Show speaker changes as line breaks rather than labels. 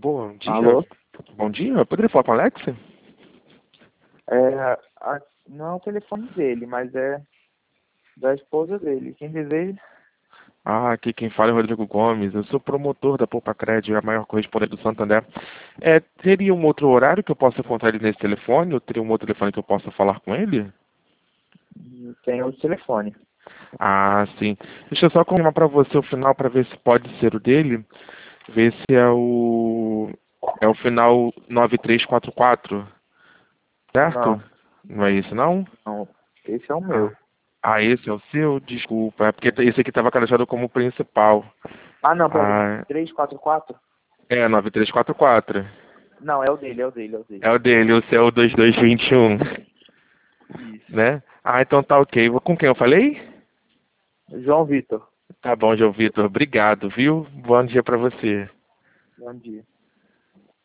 Bom dia.
Alô?
Bom dia. Eu poderia falar com o Alex?
Não é o telefone dele, mas é da esposa dele. Quem deseja?
Ah, aqui quem fala é o Rodrigo Gomes. Eu sou promotor da Poupa Cred, a maior correspondente do Santander. Teria um outro horário que eu possa encontrar ele nesse telefone? Ou teria um outro telefone que eu possa falar com ele?
Tem o telefone.
Ah, sim. Deixa eu só confirmar para você o final para ver se pode ser o dele. Ver se é o final 9344, certo?
Não,
Não é isso, não?
não. Esse é o
Ah,
meu.
esse é o seu? Desculpa. É porque esse aqui estava cadastrado como principal.
Ah, não, peraí.
Ah,
344?
é 9344.
Não, é o dele, é o dele, é o dele.
É o dele, o seu 2221,
Isso.
né? Ah, então tá ok. Com quem eu falei?
João Vitor.
Tá bom, João Vitor. Obrigado, viu? Bom dia pra você.
Bom dia.